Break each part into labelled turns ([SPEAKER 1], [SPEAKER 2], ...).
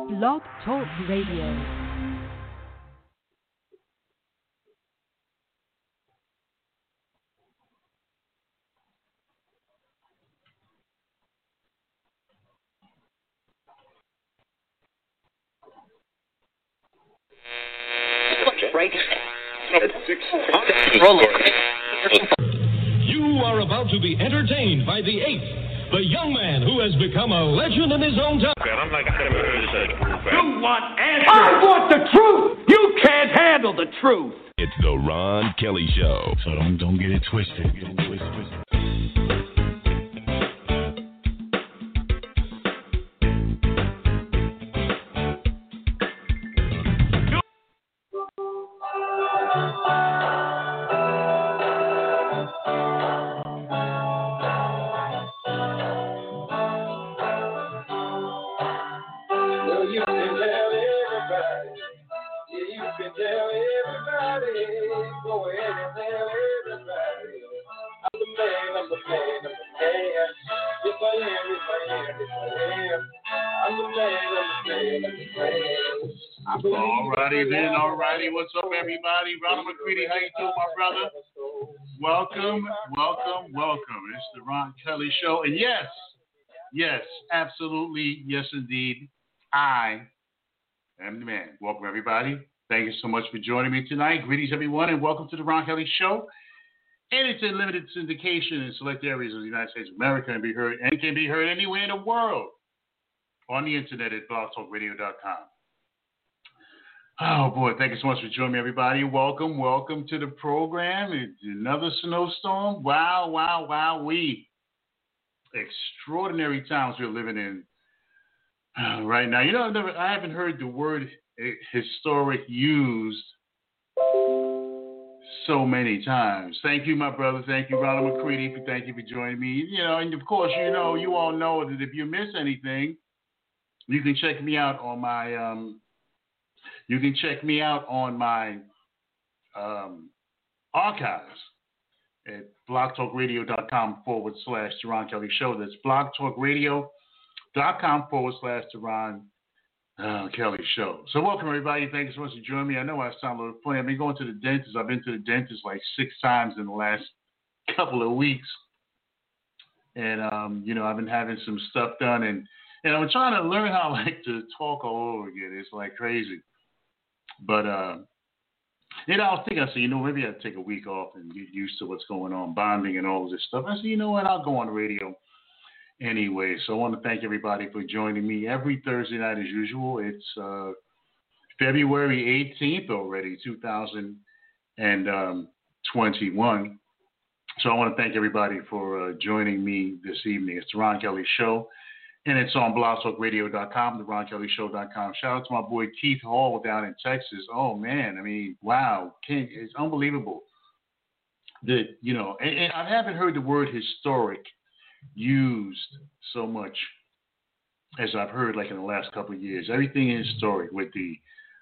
[SPEAKER 1] Blog Talk Radio.
[SPEAKER 2] You are about to be entertained by the ape, the young man who has become a legend in his own time.
[SPEAKER 3] I'm like, I never heard of such proof.
[SPEAKER 4] You want answers? I want the truth! You can't handle the truth!
[SPEAKER 2] It's the Ron Kelly Show.
[SPEAKER 5] So don't get it twisted.
[SPEAKER 6] Alrighty. What's up, everybody? Ronald McCready, how you doing, my brother? Welcome. It's the Ron Kelly Show. And yes, absolutely, yes, indeed, I am the man. Welcome, everybody. Thank you so much for joining me tonight. Greetings, everyone, and welcome to the Ron Kelly Show. And it's in limited syndication in select areas of the United States of America and can be heard anywhere in the world on the internet at blogtalkradio.com. Oh, boy, thank you so much for joining me, everybody. Welcome to the program. It's another snowstorm. Wow. Extraordinary times we're living in right now. You know, I haven't heard the word historic used so many times. Thank you, my brother. Thank you, Ronald McCready. Thank you for joining me. You know, and of course, you all know that if you miss anything, you can check me out on my archives at blogtalkradio.com/The Ron Kelly Show. That's blogtalkradio.com/The Ron Kelly Show. So welcome, everybody. Thank you so much for joining me. I know I sound a little funny. I've been going to the dentist. I've been to the dentist like 6 times in the last couple of weeks. And, I've been having some stuff done. And I'm trying to learn how to talk all over again. It's like crazy. But, I was thinking, maybe I'd take a week off and get used to what's going on, bonding and all this stuff. I said, you know what, I'll go on the radio anyway. So I want to thank everybody for joining me every Thursday night as usual. It's February 18th already, 2021. So I want to thank everybody for joining me this evening. It's the Ron Kelly Show. And it's on blogtalkradio.com, theronkellyshow.com. Shout out to my boy Keith Hall down in Texas. Oh, man. I mean, wow. It's unbelievable that, and I haven't heard the word historic used so much as I've heard like in the last couple of years. Everything is historic with the,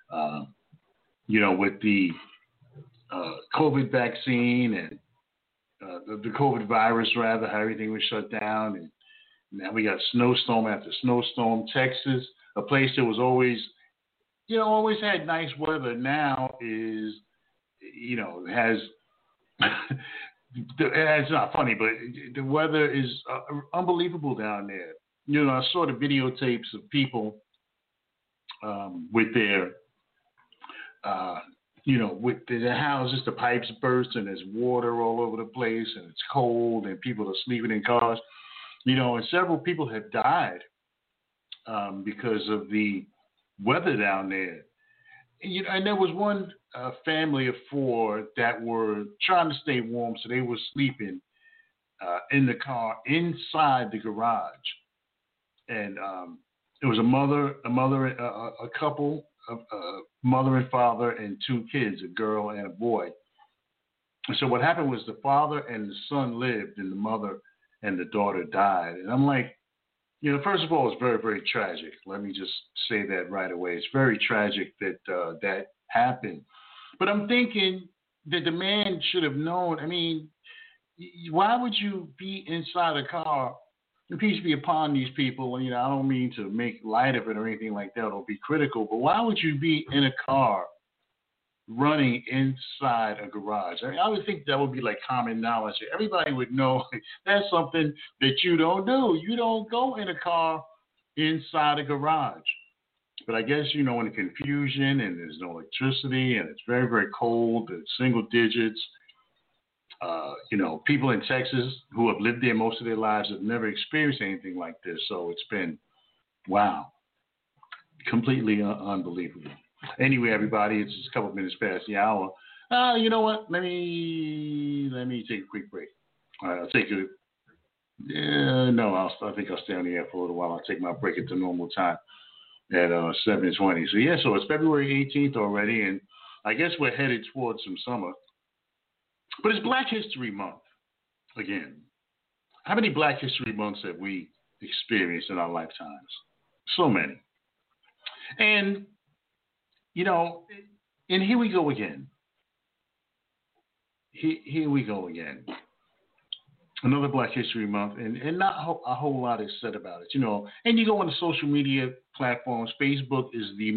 [SPEAKER 6] COVID vaccine and the COVID virus, rather, how everything was shut down. And now we got snowstorm after snowstorm. Texas, a place that was always had nice weather, now is, has, it's not funny, but the weather is unbelievable down there. I saw the videotapes of people with their, with their houses, the pipes burst and there's water all over the place and it's cold and people are sleeping in cars. And several people have died because of the weather down there. And there was one family of 4 that were trying to stay warm, so they were sleeping in the car inside the garage. And it was a couple, a mother and father, and 2 kids, a girl and a boy. And so what happened was the father and the son lived, and the mother and the daughter died. And I'm like, first of all, it's very, very tragic. Let me just say that right away. It's very tragic that that happened. But I'm thinking that the man should have known. I mean, why would you be inside a car peace be upon these people. You know, I don't mean to make light of it or anything like that or be critical, but why would you be in a car running inside a garage? I mean, I would think that would be like common knowledge. Everybody would know that's something that you don't do. You don't go in a car inside a garage. But I guess, you know, in the confusion and there's no electricity and it's very, very cold, it's single digits. You know, people in Texas who have lived there most of their lives have never experienced anything like this. So it's been, wow, completely unbelievable. Anyway, everybody, it's just a couple of minutes past the hour. You know what? Let me take a quick break. All right, I'll take a. I think I'll stay on the air for a little while. I'll take my break at the normal time at 7:20. So yeah, so it's February 18th already, and I guess we're headed towards some summer. But it's Black History Month again. How many Black History Months have we experienced in our lifetimes? So many. And, you know, and here we go again. Here we go again. Another Black History Month, and not a whole lot is said about it, you know. And you go on the social media platforms. Facebook is the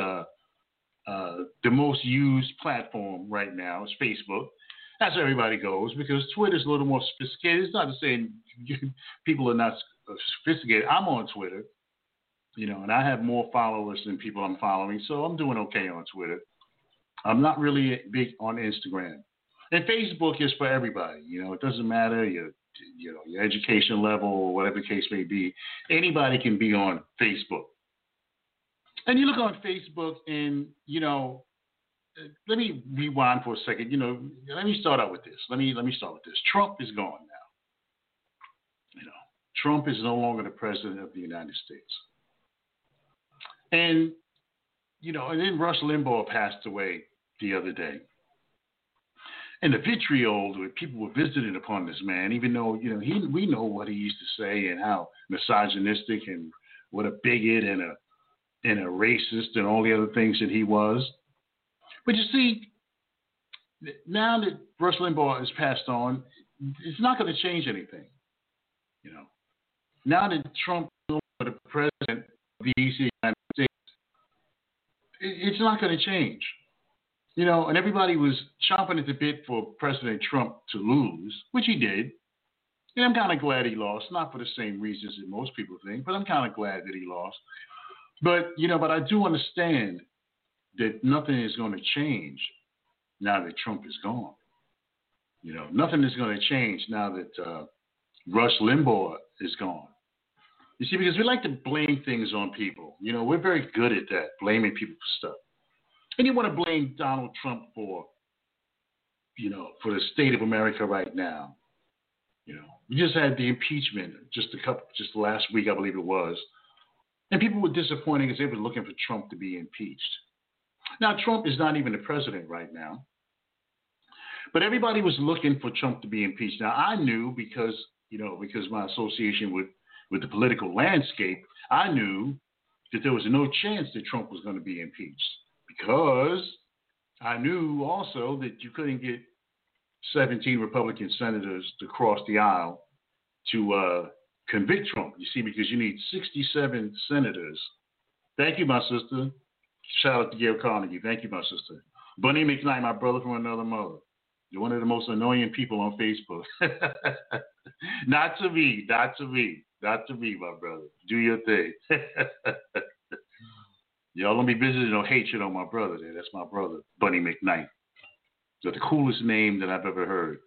[SPEAKER 6] most used platform right now. It's Facebook. That's where everybody goes because Twitter's a little more sophisticated. It's not to say people are not sophisticated. I'm on Twitter, you know, and I have more followers than people I'm following, so I'm doing okay on Twitter. I'm not really big on Instagram. And Facebook is for everybody. You know, it doesn't matter your education level or whatever the case may be. Anybody can be on Facebook. And you look on Facebook and, you know, let me rewind for a second. You know, let me start out with this. Let me start with this. Trump is gone now. You know, Trump is no longer the president of the United States. And, you know, and then Rush Limbaugh passed away the other day. And the vitriol that people were visiting upon this man, even though, you know, we know what he used to say and how misogynistic and what a bigot and a racist and all the other things that he was. But you see, now that Rush Limbaugh has passed on, it's not going to change anything. You know, now that Trump is the president of the United States, it's not going to change. You know, and everybody was chomping at the bit for President Trump to lose, which he did. And I'm kind of glad he lost, not for the same reasons that most people think, but I'm kind of glad that he lost. But, you know, but I do understand that nothing is going to change now that Trump is gone. You know, nothing is going to change now that Rush Limbaugh is gone. You see, because we like to blame things on people. You know, we're very good at that, blaming people for stuff. And you want to blame Donald Trump for, you know, for the state of America right now. You know, we just had the impeachment just last week, I believe it was. And people were disappointed because they were looking for Trump to be impeached. Now, Trump is not even the president right now. But everybody was looking for Trump to be impeached. Now, I knew because my association with the political landscape, I knew that there was no chance that Trump was going to be impeached. Because I knew also that you couldn't get 17 Republican senators to cross the aisle to convict Trump. You see, because you need 67 senators. Thank you, my sister. Shout out to Gail Carnegie. Thank you, my sister. Bunny McKnight, my brother from another mother. You're one of the most annoying people on Facebook. Not to me, my brother. Do your thing. Y'all don't be visiting no hatred on my brother there. That's my brother, Bunny McKnight. That's the coolest name that I've ever heard.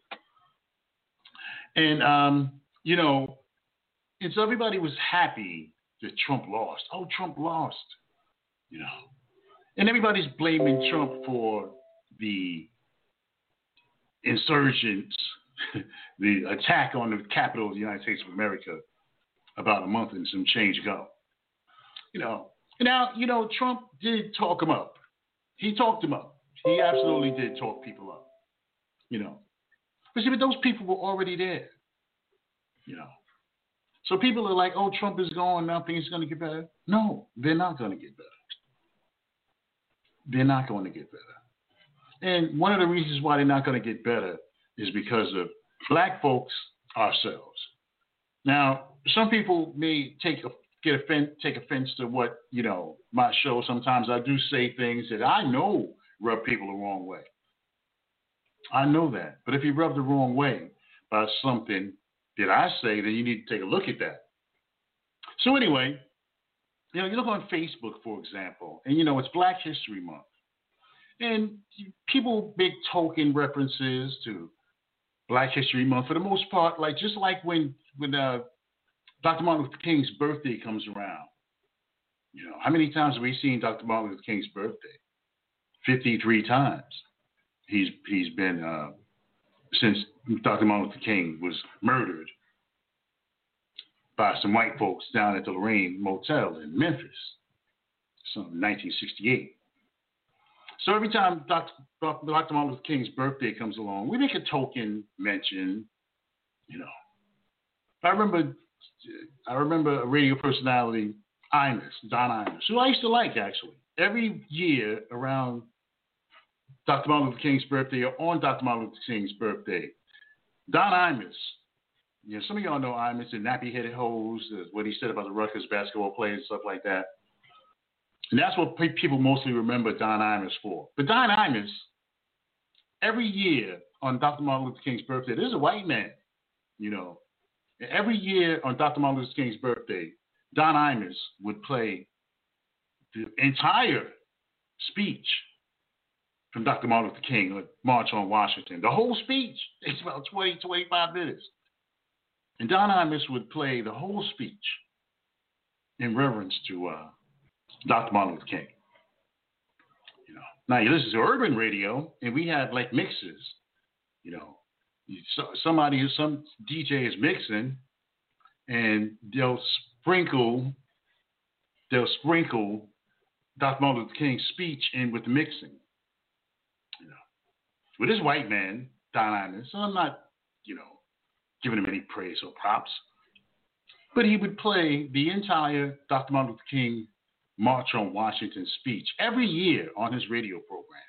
[SPEAKER 6] And, you know, and so everybody was happy that Trump lost. Oh, Trump lost, you know. And everybody's blaming Trump for the insurgents, the attack on the Capitol of the United States of America about a month and some change ago. You know, now, you know, Trump did talk him up. He talked him up. He absolutely did talk people up, you know. But see, but those people were already there, you know. So people are like, oh, Trump is gone, now things are going to get better. No, they're not going to get better. They're not going to get better. And one of the reasons why they're not going to get better is because of black folks ourselves. Now, some people may take offense to what, my show. Sometimes I do say things that I know rub people the wrong way. I know that. But if you rub the wrong way by something that I say, then you need to take a look at that. So anyway, you look on Facebook, for example, and it's Black History Month. And people make token references to Black History Month for the most part, just like when Dr. Martin Luther King's birthday comes around. How many times have we seen Dr. Martin Luther King's birthday? 53 times. He's been since Dr. Martin Luther King was murdered by some white folks down at the Lorraine Motel in Memphis, in 1968. So every time Dr. Martin Luther King's birthday comes along, we make a token mention. I remember a radio personality, Don Imus, who I used to like, actually. Every year around Dr. Martin Luther King's birthday or on Dr. Martin Luther King's birthday, Don Imus, some of y'all know Imus, the nappy-headed hose, what he said about the Rutgers basketball players and stuff like that. And that's what people mostly remember Don Imus for. But Don Imus, every year on Dr. Martin Luther King's birthday, there's a white man, And every year on Dr. Martin Luther King's birthday, Don Imus would play the entire speech from Dr. Martin Luther King, March on Washington. The whole speech, it's about 20, 25 minutes. And Don Imus would play the whole speech in reverence to Dr. Martin Luther King. Now you listen to urban radio, and we have mixes. Some DJ is mixing, and they'll sprinkle Dr. Martin Luther King's speech in with the mixing. With this white man, Don Imus, so I'm not, giving him any praise or props, but he would play the entire Dr. Martin Luther King March on Washington speech every year on his radio program.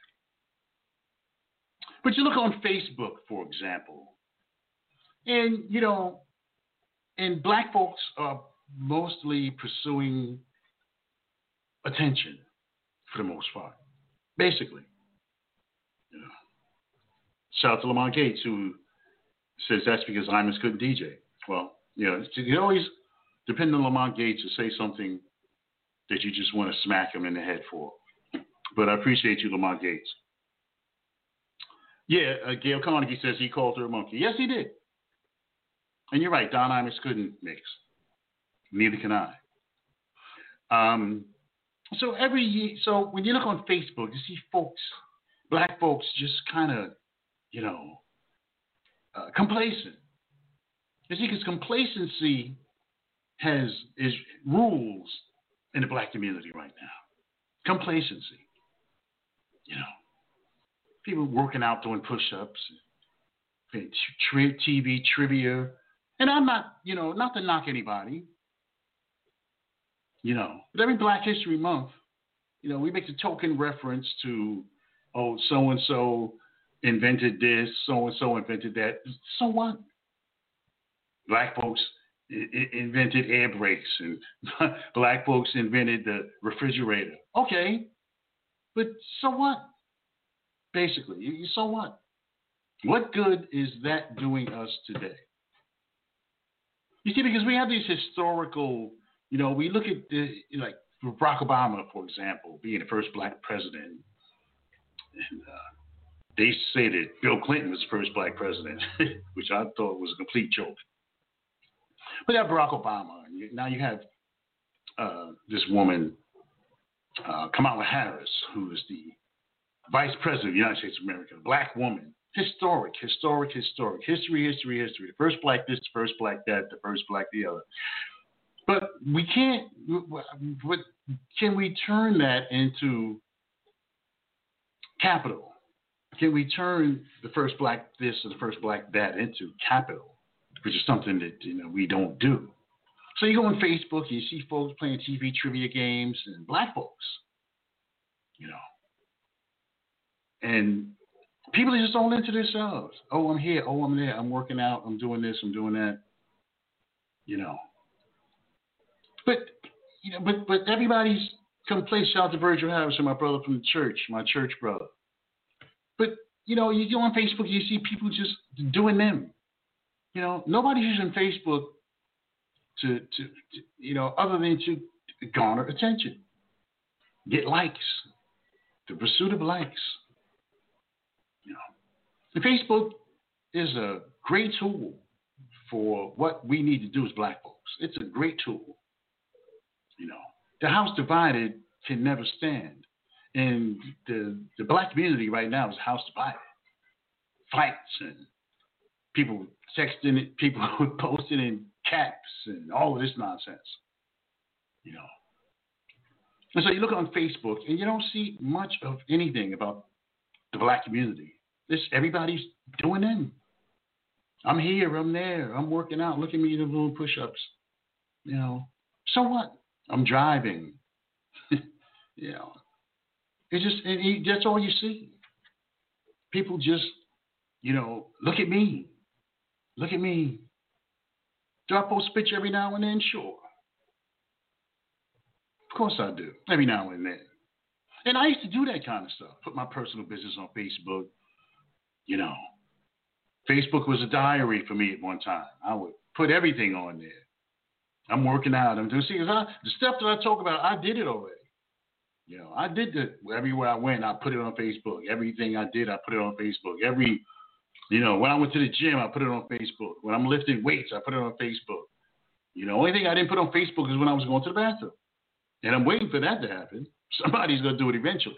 [SPEAKER 6] But you look on Facebook, for example, and, and black folks are mostly pursuing attention for the most part, basically. Shout out to Lamont Gates, who says that's because Imus couldn't DJ. Well, you always depend on Lamont Gates to say something that you just want to smack him in the head for. But I appreciate you, Lamont Gates. Yeah, Gail Carnegie says he called her a monkey. Yes, he did. And you're right, Don Imus couldn't mix. Neither can I. So every year, so when you look on Facebook, you see black folks just kind of, complacent. You see, because complacency is rules in the black community right now. Complacency. People working out doing push-ups, TV trivia, and I'm not, not to knock anybody. But every Black History Month, we make the token reference to, so-and-so invented this, so-and-so invented that. So what? Black folks invented air brakes, and black folks invented the refrigerator. Okay, but so what? Basically, so what? What good is that doing us today? You see, because we have these historical, we look at Barack Obama, for example, being the first black president, and they say that Bill Clinton was the first black president, which I thought was a complete joke. But you have Barack Obama. Now you have this woman, Kamala Harris, who is the Vice President of the United States of America, a black woman. Historic. History. The first black this, the first black that, the first black the other. But we can't, can we turn that into capital? Can we turn the first black this or the first black that into capital, which is something that we don't do? So you go on Facebook and you see folks playing TV trivia games and black folks, and people are just all into themselves. Oh, I'm here. Oh, I'm there. I'm working out. I'm doing this. I'm doing that. you know. But everybody's come play. Shout out to Virgil Harrison, my brother from the church, my church brother. But you know, you go on Facebook, you see people just doing them. You know, nobody's using Facebook to you know, other than to garner attention, get likes, the pursuit of likes. You know, and Facebook is a great tool for what we need to do as black folks. It's a great tool. You know, the house divided can never stand. And the black community right now is house divided. Fights and people texting it, people posting in caps and all of this nonsense. You know. And so you look on Facebook and you don't see much of anything about the black community. Everybody's doing them. I'm here, I'm there, I'm working out. Look at me doing push-ups. You know. So what? I'm driving. You know. It's just, that's all you see. People just, you know, look at me. Look at me. Do I post a picture every now and then? Sure. Of course I do. Every now and then. And I used to do that kind of stuff. Put my personal business on Facebook. You know. Facebook was a diary for me at one time. I would put everything on there. I'm working out. I'm doing, the stuff that I talk about, I did it already. You know, I did that everywhere I went. I put it on Facebook. Everything I did, I put it on Facebook. You know, when I went to the gym, I put it on Facebook. When I'm lifting weights, I put it on Facebook. You know, only thing I didn't put on Facebook is when I was going to the bathroom. And I'm waiting for that to happen. Somebody's going to do it eventually.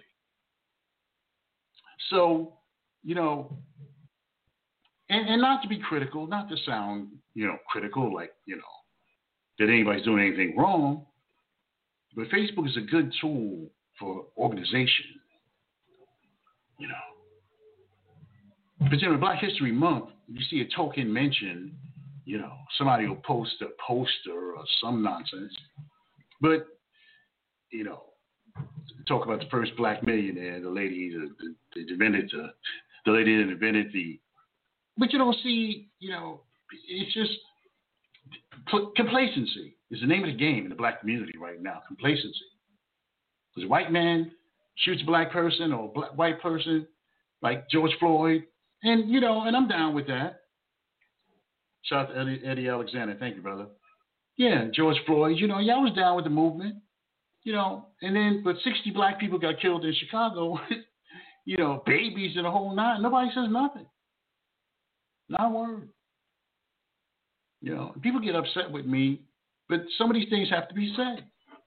[SPEAKER 6] So, you know, and not to be critical, not to sound, you know, critical, like, you know, that anybody's doing anything wrong. But Facebook is a good tool for organization, you know. But in Black History Month, you see a token mention, you know, somebody will post a poster or some nonsense. But, you know, talk about the first black millionaire, the lady that invented the lady that invented the, but you don't see, you know, it's just complacency is the name of the game in the black community right now. Complacency. Because a white man shoots a black person or a white person like George Floyd, and you know, and I'm down with that. Shout out to Eddie Alexander. Thank you, brother. Yeah, George Floyd. You know, yeah, I was down with the movement. You know, and then but 60 black people got killed in Chicago. You know, babies and the whole nine. Nobody says nothing. Not a word. You know, people get upset with me, but some of these things have to be said.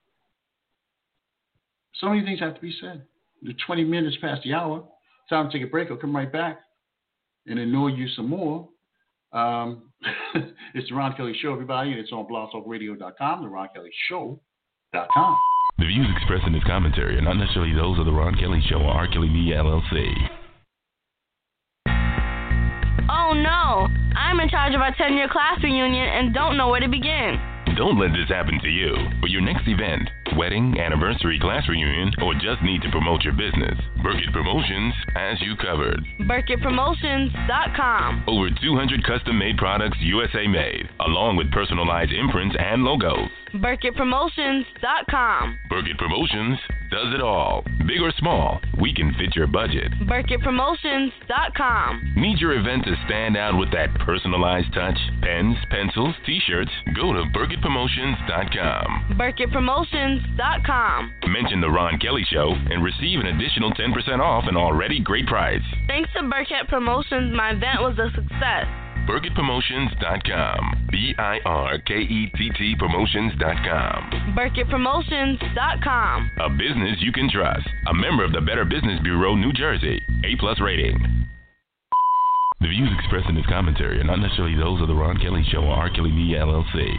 [SPEAKER 6] So many things have to be said. The 20 minutes past the hour. Time to take a break. I'll come right back and annoy you some more. It's the Ron Kelly Show, everybody, and it's on blogtalkradio.com, the RonKellyShow.com.
[SPEAKER 5] The views expressed in this commentary are not necessarily those of the Ron Kelly Show or R. Kelly Media, LLC.
[SPEAKER 7] Oh no! I'm in charge of our 10-year class reunion and don't know where to begin.
[SPEAKER 5] Don't let this happen to you. For your next event, wedding, anniversary, class reunion, or just need to promote your business, Burkett Promotions has you covered.
[SPEAKER 7] BurkettPromotions.com.
[SPEAKER 5] Over 200 custom-made products USA made, along with personalized imprints and logos.
[SPEAKER 7] BurkettPromotions.com.
[SPEAKER 5] Burkett Promotions does it all. Big or small, we can fit your budget.
[SPEAKER 7] BurkettPromotions.com.
[SPEAKER 5] Need your event to stand out with that personalized touch? Pens, pencils, t-shirts? Go to BurkettPromotions.com.
[SPEAKER 7] BurkettPromotions.com.
[SPEAKER 5] Mention the Ron Kelly Show and receive an additional 10% off an already great price.
[SPEAKER 7] Thanks to Burkett Promotions, my event was a success.
[SPEAKER 5] BurkettPromotions.com. BIRKETT Promotions.com.
[SPEAKER 7] BurkettPromotions.com.
[SPEAKER 5] A business you can trust. A member of the Better Business Bureau, New Jersey. A+ rating. The views expressed in this commentary are not necessarily those of the Ron Kelly Show or R. Kelly Media, LLC.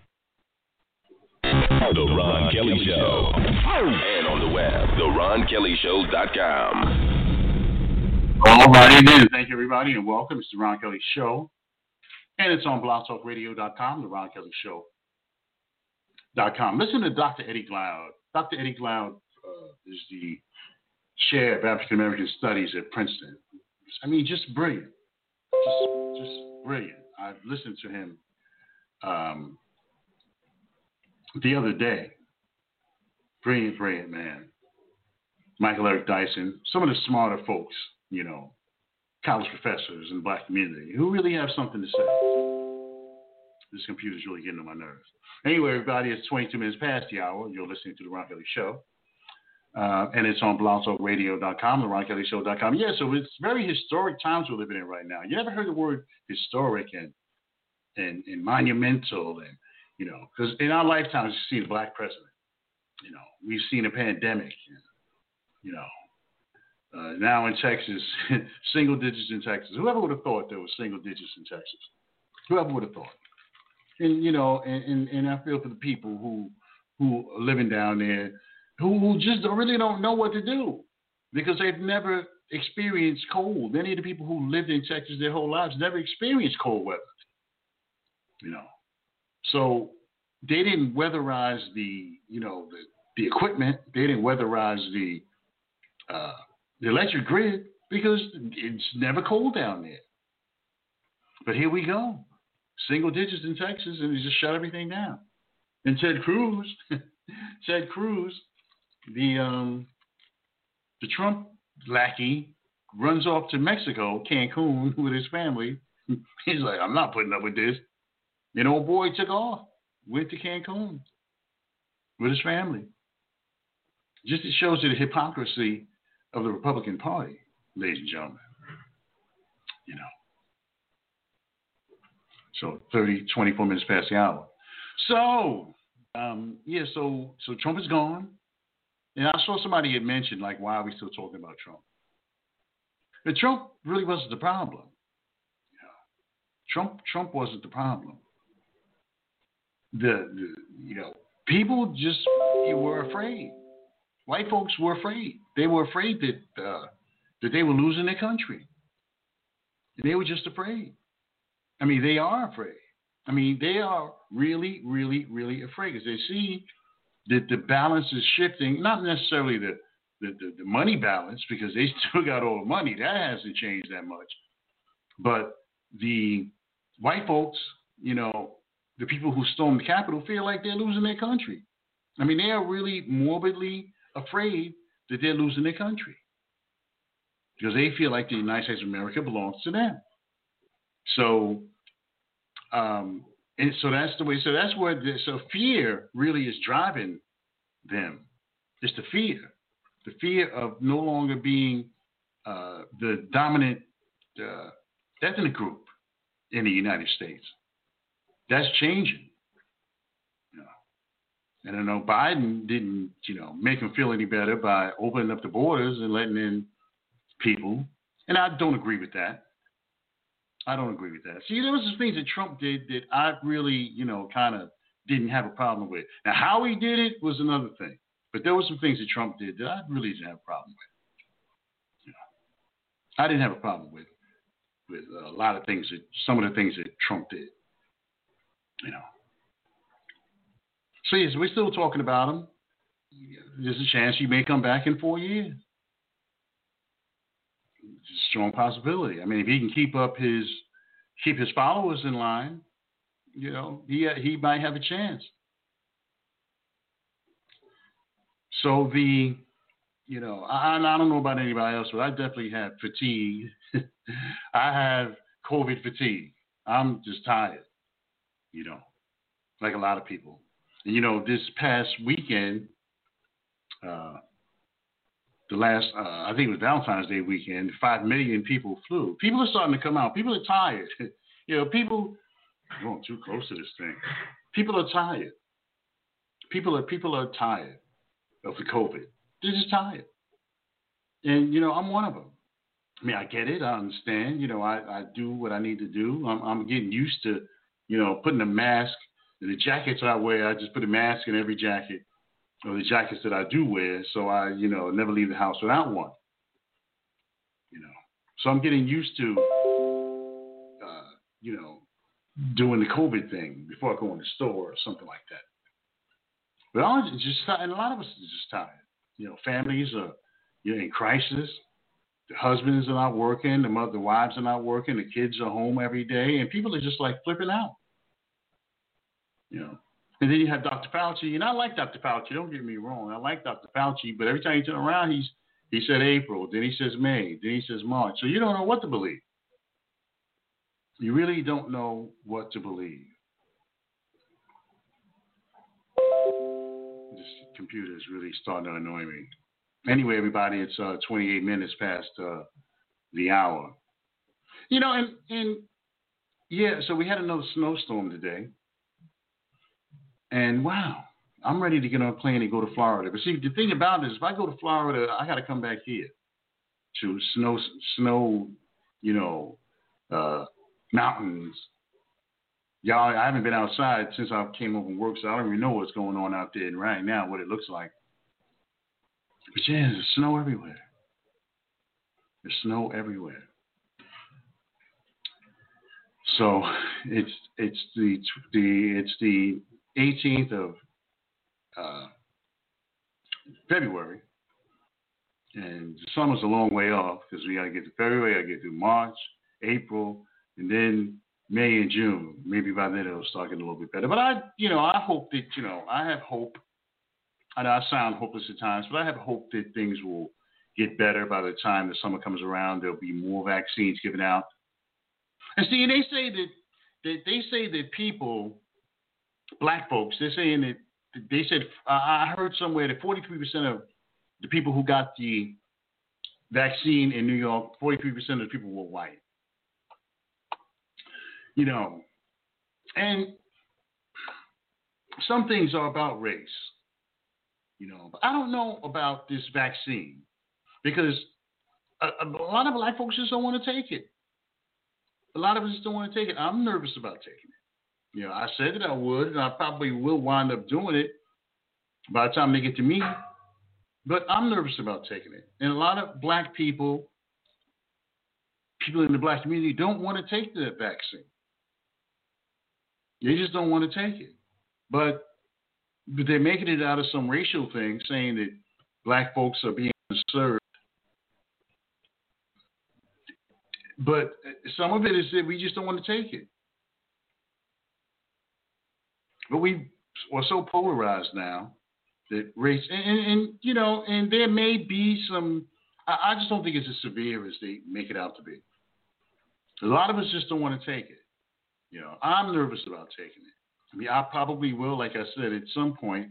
[SPEAKER 5] The Ron Kelly Show. And on the web, theronkellyshow.com.
[SPEAKER 6] All right, it is. Thank you, everybody, and welcome. It's the Ron Kelly Show. And it's on blogtalkradio.com, the Ron Kelly Show.com. Listen to Dr. Eddie Glaude. Dr. Eddie Glaude is the chair of African American Studies at Princeton. I mean, just brilliant. Just brilliant. I've listened to him the other day, brilliant man, Michael Eric Dyson, some of the smarter folks, college professors in the black community who really have something to say. This computer's really getting on my nerves. Anyway, everybody, it's 22 minutes past the hour. You're listening to The Ron Kelly Show. And it's on blogtalkradio.com, theronkellyshow.com. Yeah, so it's very historic times we're living in right now. You never heard the word historic and monumental and, because in our lifetimes, you've seen a black president. We've seen a pandemic. Now in Texas, single digits in Texas. Whoever would have thought there was single digits in Texas? Whoever would have thought? And, and I feel for the people who are living down there who just really don't know what to do because they've never experienced cold. Many of the people who lived in Texas their whole lives never experienced cold weather. So they didn't weatherize the equipment. They didn't weatherize the electric grid because it's never cold down there. But here we go. Single digits in Texas, and they just shut everything down. And Ted Cruz, the Trump lackey, runs off to Mexico, Cancun, with his family. He's like, I'm not putting up with this. And old boy took off, went to Cancun with his family. Just it shows you the hypocrisy of the Republican Party, ladies and gentlemen. So 24 minutes past the hour. So, so Trump is gone. And I saw somebody had mentioned, like, why are we still talking about Trump? But Trump really wasn't the problem. Trump wasn't the problem. People just were afraid. White folks were afraid. They were afraid that they were losing their country. And they were just afraid. I mean, they are afraid. I mean, they are really, really, really afraid because they see that the balance is shifting, not necessarily the money balance because they still got all the money. That hasn't changed that much. But the white folks, the people who stormed the Capitol feel like they're losing their country. I mean, they are really morbidly afraid that they're losing their country because they feel like the United States of America belongs to them. So, and so that's the way. So that's where. So fear really is driving them. It's the fear of no longer being the dominant ethnic group in the United States. That's changing. And I know Biden didn't, make them feel any better by opening up the borders and letting in people. And I don't agree with that. See, there was some things that Trump did that I really, kind of didn't have a problem with. Now, how he did it was another thing. But there were some things that Trump did that I really didn't have a problem with. I didn't have a problem with a lot of things some of the things that Trump did. So yes, we're still talking about him. There's a chance he may come back in 4 years. It's a strong possibility. I mean, if he can keep his followers in line, he might have a chance. So I don't know about anybody else, but I definitely have fatigue. I have COVID fatigue. I'm just tired, like a lot of people. And, this past weekend, the last, I think it was Valentine's Day weekend, 5 million people flew. People are starting to come out. People are tired. People are going too close to this thing. People are tired. People are tired of the COVID. They're just tired. And, I'm one of them. I mean, I get it. I understand. I do what I need to do. I'm getting used to, putting a mask. And the jackets I wear, I just put a mask in every jacket, or the jackets that I do wear, so I, never leave the house without one. So I'm getting used to, doing the COVID thing before I go in the store or something like that. But I'm just tired, and a lot of us are just tired. Families are, in crisis. The husbands are not working, the wives are not working, the kids are home every day, and people are just like flipping out. And then you have Dr. Fauci, and I like Dr. Fauci. Don't get me wrong. I like Dr. Fauci, but every time you turn around, he said April, then he says May, then he says March. So you don't know what to believe. You really don't know what to believe. This computer is really starting to annoy me. Anyway, everybody, it's 28 minutes past the hour. You know, and yeah, so we had another snowstorm today. And wow, I'm ready to get on a plane and go to Florida. But see, the thing about it is, if I go to Florida, I got to come back here to snow, you know, mountains. Y'all, I haven't been outside since I came home from work, so I don't even know what's going on out there right now, what it looks like. But yeah, there's snow everywhere. There's snow everywhere. So it's the 18th of February, and the summer's a long way off because we got to get to February, got to get through March, April, and then May and June. Maybe by then it'll start getting a little bit better. But I hope that, I have hope. I know I sound hopeless at times, but I have hope that things will get better by the time the summer comes around. There'll be more vaccines given out. And see, they say that people, black folks, I heard somewhere that 43% of the people who got the vaccine in New York, 43% of the people were white. And some things are about race, but I don't know about this vaccine because a lot of black folks just don't want to take it. A lot of us just don't want to take it. I'm nervous about taking it. I said that I would, and I probably will wind up doing it by the time they get to me. But I'm nervous about taking it. And a lot of black people in the black community don't want to take the vaccine. They just don't want to take it. But they're making it out of some racial thing, saying that black folks are being served. But some of it is that we just don't want to take it. But we are so polarized now that race, and there may be some, I just don't think it's as severe as they make it out to be. A lot of us just don't want to take it. I'm nervous about taking it. I mean, I probably will, like I said, at some point,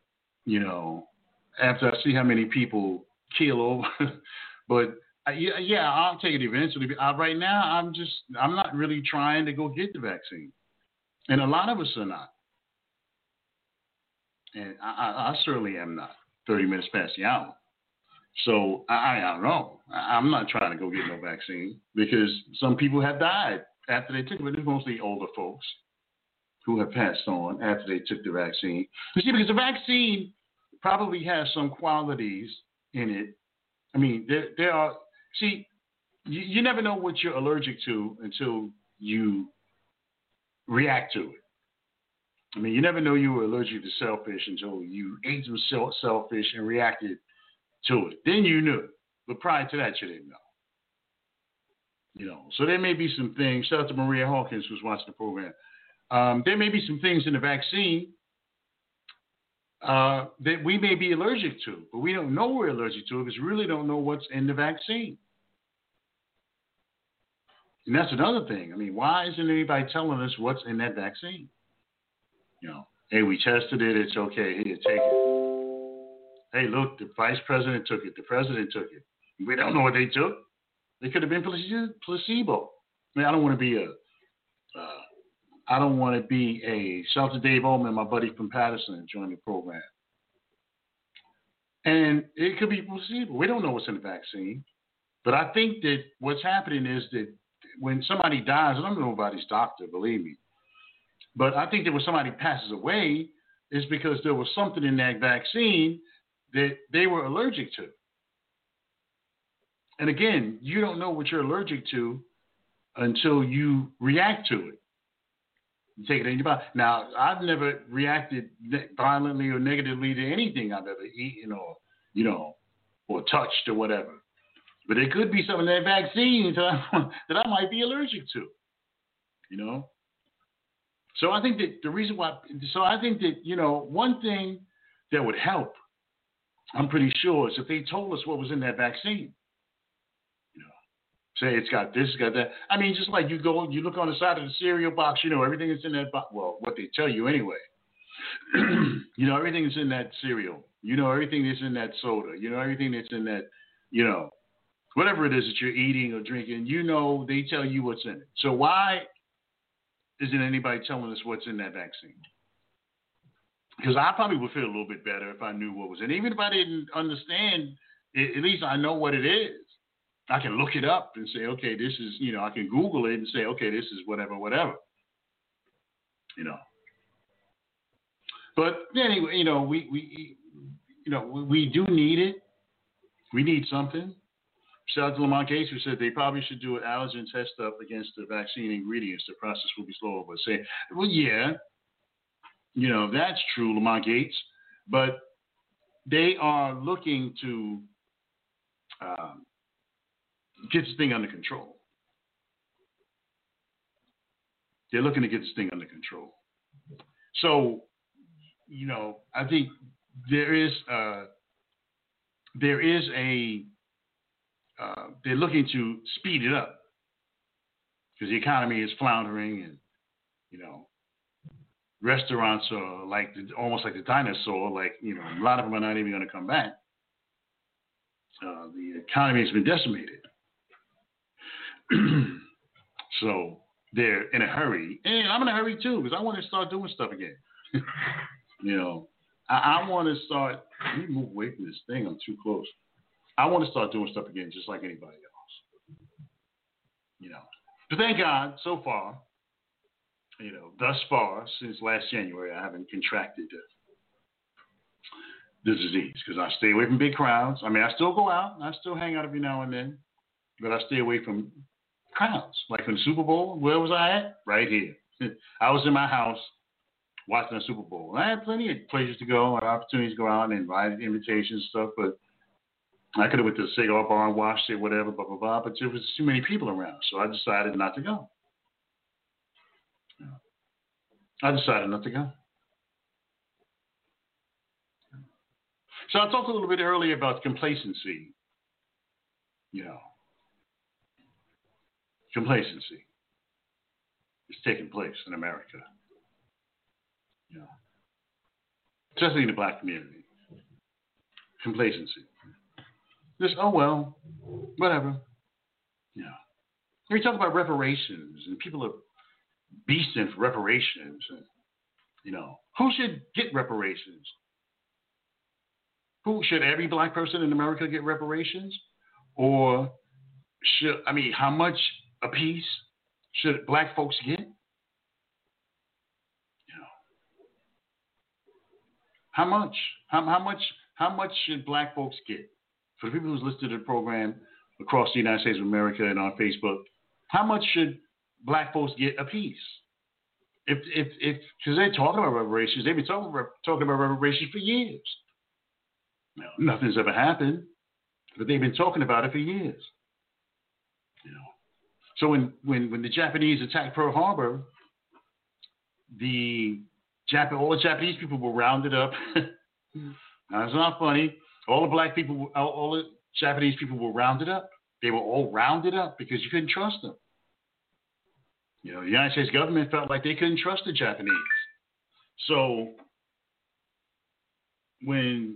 [SPEAKER 6] after I see how many people keel over. But I'll take it eventually. Right now, I'm not really trying to go get the vaccine. And a lot of us are not. And I certainly am not 30 minutes past the hour. So I don't know. I'm not trying to go get no vaccine because some people have died after they took it. But it's mostly older folks who have passed on after they took the vaccine. You see, because the vaccine probably has some qualities in it. I mean, there are, see, you never know what you're allergic to until you react to it. I mean, you never know you were allergic to shellfish until you ate some shellfish and reacted to it. Then you knew. But prior to that, you didn't know. So there may be some things. Shout out to Maria Hawkins who's watching the program. There may be some things in the vaccine that we may be allergic to, but we don't know we're allergic to it because we really don't know what's in the vaccine. And that's another thing. I mean, why isn't anybody telling us what's in that vaccine? Hey, we tested it. It's okay. Here, take it. Hey, look, the vice president took it. The president took it. We don't know what they took. They could have been placebo. I mean, I don't want to be a shout to Dave Ullman, my buddy from Patterson, joined the program. And it could be placebo. We don't know what's in the vaccine. But I think that what's happening is that when somebody dies, I don't know nobody's doctor, believe me. But I think that when somebody passes away, it's because there was something in that vaccine that they were allergic to. And again, you don't know what you're allergic to until you react to it. You take it in your body. Now, I've never reacted violently or negatively to anything I've ever eaten or touched or whatever. But there could be some in that vaccine that I might be allergic to, So I think that the reason why, one thing that would help, I'm pretty sure, is if they told us what was in that vaccine. Say it's got this, it's got that. I mean, just like you look on the side of the cereal box, everything that's in that box. Well, what they tell you anyway. Everything that's in that cereal. Everything that's in that soda. Everything that's in that, whatever it is that you're eating or drinking, they tell you what's in it. So why isn't anybody telling us what's in that vaccine? Because I probably would feel a little bit better if I knew what was in it. Even if I didn't understand, at least I know what it is. I can look it up and say, okay, this is, I can Google it and say, okay, this is whatever. But anyway, we do need it. We need something. Shout out to Lamont Gates, who said they probably should do an allergen test up against the vaccine ingredients. The process will be slower. But say, well, yeah, that's true, Lamont Gates. But they are looking to get this thing under control. They're looking to get this thing under control. So, I think there is they're looking to speed it up because the economy is floundering and, restaurants are almost like the dinosaur, a lot of them are not even going to come back. The economy has been decimated. So they're in a hurry. And I'm in a hurry too because I want to start doing stuff again. I want to start. Let me move away from this thing. I'm too close. I want to start doing stuff again just like anybody else. But thank God, so far, thus far, since last January, I haven't contracted the disease because I stay away from big crowds. I mean, I still go out. I still hang out every now and then. But I stay away from crowds. Like in the Super Bowl, where was I at? Right here. I was in my house watching the Super Bowl. I had plenty of places to go and opportunities to go out and invite invitations and stuff, but I could have went to a cigar bar and watched it, whatever, blah, blah, blah, but there was too many people around, so I decided not to go. So I talked a little bit earlier about complacency. Complacency is taking place in America. Especially in the black community. Complacency. Just, oh, well, whatever. We talk about reparations, and people are beasting for reparations. And, who should get reparations? Should every black person in America get reparations? Or how much a piece should black folks get? How much? How much should black folks get? For the people who's listened to the program across the United States of America and on Facebook, how much should black folks get a piece? Because they're talking about reparations, they've been talking about reparations for years. Now, nothing's ever happened, but they've been talking about it for years. So when the Japanese attacked Pearl Harbor, all the Japanese people were rounded up. That's not funny. All the Japanese people were rounded up. They were all rounded up because you couldn't trust them. The United States government felt like they couldn't trust the Japanese. So when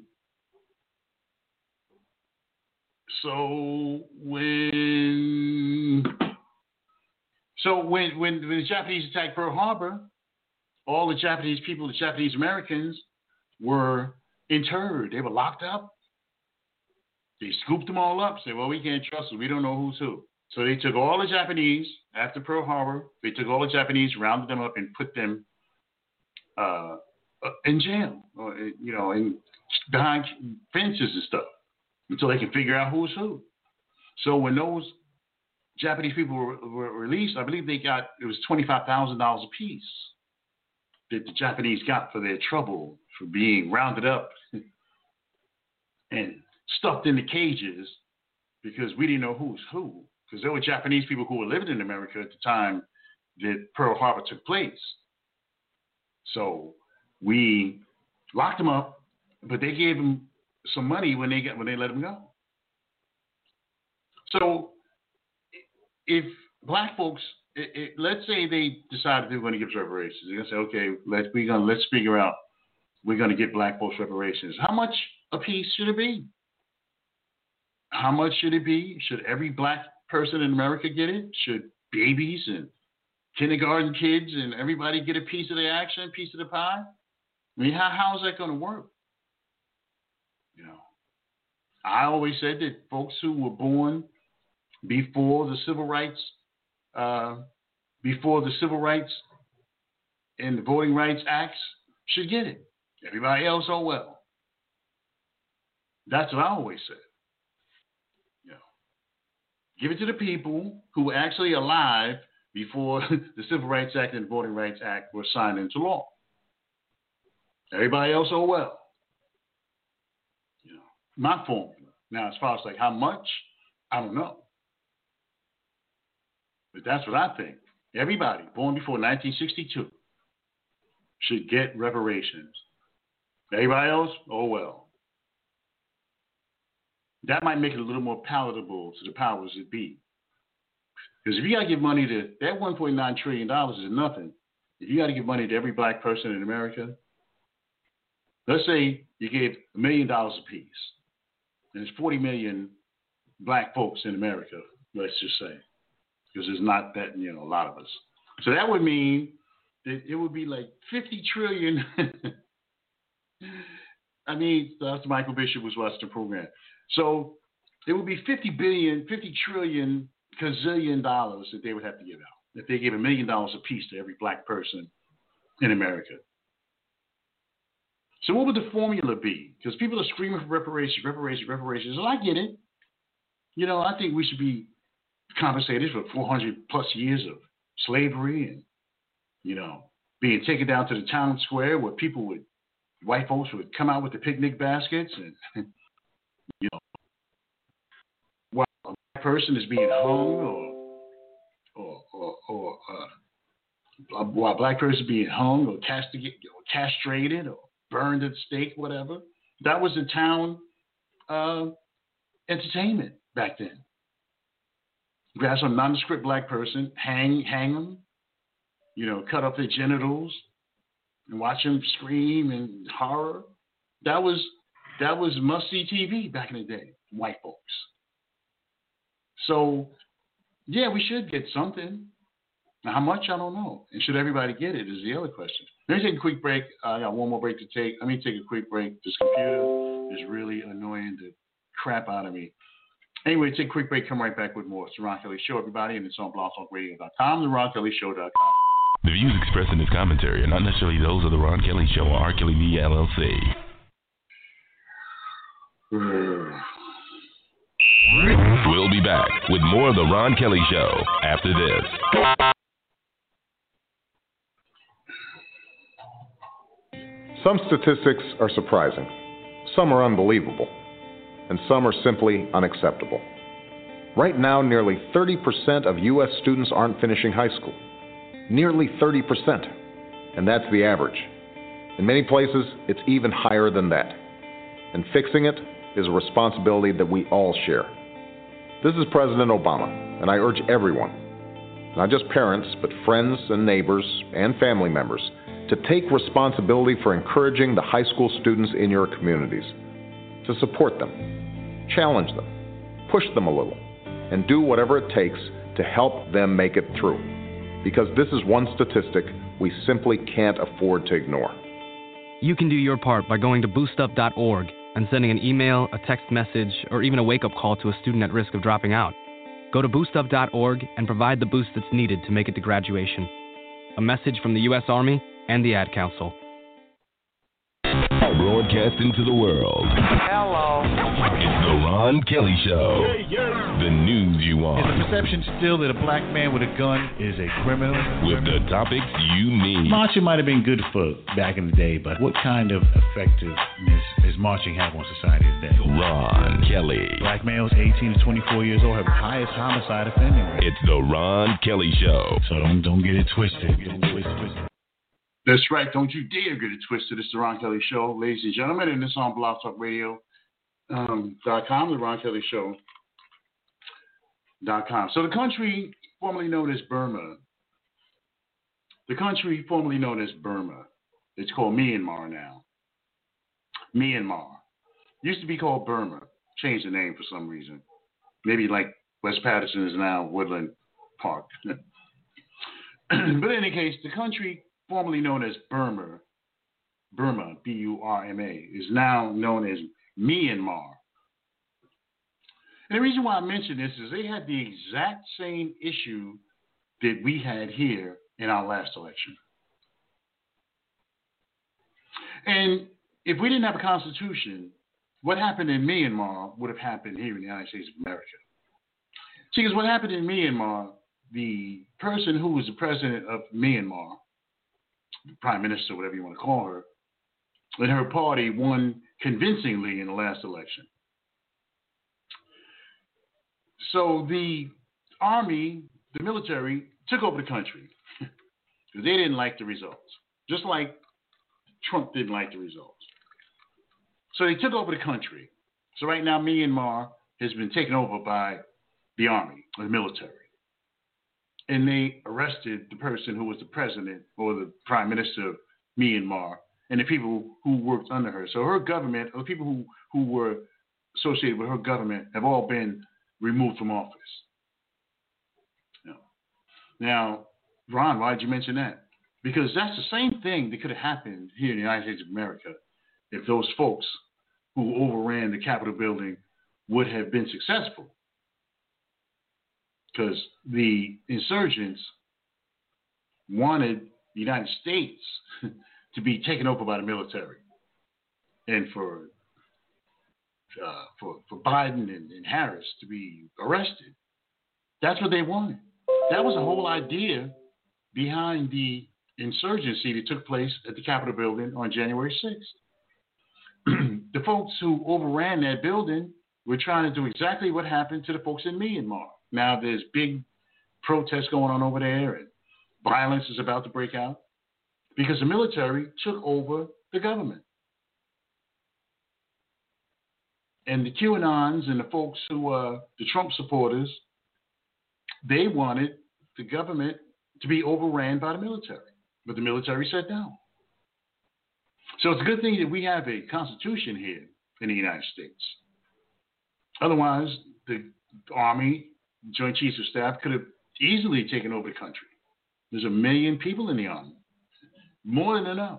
[SPEAKER 6] the Japanese attacked Pearl Harbor, all the Japanese people, the Japanese Americans, were interred. They were locked up. They scooped them all up, said, well, we can't trust them. We don't know who's who. So they took all the Japanese, after Pearl Harbor, they took all the Japanese, rounded them up, and put them in jail, behind fences and stuff, until they can figure out who's who. So when those Japanese people were released, I believe it was $25,000 a piece that the Japanese got for their trouble for being rounded up and stuffed in the cages because we didn't know who's who. Because there were Japanese people who were living in America at the time that Pearl Harbor took place. So we locked him up, but they gave him some money when they let him go. So if black folks, let's say they decided they were going to give us reparations, they're going to say, okay, let's figure out, we're going to get black folks reparations. How much a piece should it be? How much should it be? Should every black person in America get it? Should babies and kindergarten kids and everybody get a piece of the action, piece of the pie? I mean, how is that going to work? I always said that folks who were born before the civil rights and the Voting Rights Acts should get it. Everybody else, oh well. That's what I always said. Give it to the people who were actually alive before the Civil Rights Act and the Voting Rights Act were signed into law. Everybody else, oh well. My formula. Now, as far as like how much, I don't know. But that's what I think. Everybody born before 1962 should get reparations. Everybody else, oh well. That might make it a little more palatable to the powers that be. Because if you got to give money to, that $1.9 trillion is nothing. If you got to give money to every black person in America, let's say you gave $1 million apiece, and there's 40 million black folks in America, let's just say, because there's not that, a lot of us. So that would mean that it would be like 50 trillion. I mean, that's Michael Bishop was watching the program. So it would be 50 trillion gazillion dollars that they would have to give out if they gave $1 million apiece to every black person in America. So what would the formula be? Because people are screaming for reparations. Well, I get it. I think we should be compensated for 400 plus years of slavery and, being taken down to the town square where white folks would come out with the picnic baskets and, while a black person is being hung while a black person is being hung or castrated or burned at the stake, whatever. That was the town entertainment back then. Grab some nondescript black person, hang them, cut off their genitals and watch them scream in horror. That was must-see TV back in the day, white folks. So, yeah, we should get something. Now, how much, I don't know. And should everybody get it is the other question. Let me take a quick break. I got one more break to take. Let me take a quick break. This computer is really annoying the crap out of me. Anyway, take a quick break. Come right back with more. It's the Ron Kelly Show, everybody, and it's on blogtalkradio.com, theronkellyshow.com.
[SPEAKER 5] The views expressed in this commentary are not necessarily those of the Ron Kelly Show or R. Kelly Media, LLC. We'll be back with more of the Ron Kelly Show after this.
[SPEAKER 8] Some statistics are surprising, some are unbelievable, and some are simply unacceptable. Right now, nearly 30% of U.S. students aren't finishing high school. Nearly 30%. And that's the average. In many places, it's even higher than that. And fixing it is a responsibility that we all share. This is President Obama, and I urge everyone, not just parents, but friends and neighbors and family members, to take responsibility for encouraging the high school students in your communities, to support them, challenge them, push them a little, and do whatever it takes to help them make it through. Because this is one statistic we simply can't afford to ignore.
[SPEAKER 9] You can do your part by going to boostup.org and sending an email, a text message, or even a wake-up call to a student at risk of dropping out. Go to boostup.org and provide the boost that's needed to make it to graduation. A message from the U.S. Army and the Ad Council.
[SPEAKER 5] Broadcasting to the world.
[SPEAKER 10] Hello.
[SPEAKER 5] It's the Ron Kelly Show. The news you want.
[SPEAKER 11] Is the perception still that a black man with a gun is a criminal?
[SPEAKER 5] With the topics you need.
[SPEAKER 11] Marching might have been good for back in the day, but what kind of effectiveness is marching have on society today?
[SPEAKER 5] Ron Kelly.
[SPEAKER 11] Black males 18 to 24 years old have the highest homicide offending rate.
[SPEAKER 5] It's the Ron Kelly Show.
[SPEAKER 11] So don't get it twisted.
[SPEAKER 6] That's right. Don't you dare get it twisted. It's the Ron Kelly Show, ladies and gentlemen, and it's on blogtalkradio.com, the Ron Kelly Show.com. So the country formerly known as Burma, it's called Myanmar now. Myanmar. Used to be called Burma. Changed the name for some reason. Maybe like West Patterson is now Woodland Park. But in any case, the country formerly known as Burma, B-U-R-M-A, is now known as Myanmar. And the reason why I mention this is they had the exact same issue that we had here in our last election. And if we didn't have a constitution, what happened in Myanmar would have happened here in the United States of America. See, because what happened in Myanmar, the person who was the president of Myanmar, the prime minister, whatever you want to call her, and her party won convincingly in the last election. So the army, the military, took over the country because they didn't like the results, just like Trump didn't like the results. So they took over the country. So right now, Myanmar has been taken over by the army, or the military. And they arrested the person who was the president or the prime minister of Myanmar and the people who worked under her. So her government, or the people who were associated with her government, have all been removed from office. Now, Ron, why did you mention that? Because that's the same thing that could have happened here in the United States of America if those folks who overran the Capitol building would have been successful. Because the insurgents wanted the United States to be taken over by the military. And for Biden and Harris to be arrested. That's what they wanted. That was the whole idea behind the insurgency that took place at the Capitol building on January 6th. The folks who overran that building were trying to do exactly what happened to the folks in Myanmar. Now there's big protests going on over there and violence is about to break out because the military took over the government. And the QAnons and the folks who are the Trump supporters, they wanted the government to be overran by the military. But the military said no. So it's a good thing that we have a constitution here in the United States. Otherwise, the Army, Joint Chiefs of Staff could have easily taken over the country. There's 1 million people in the Army. More than enough.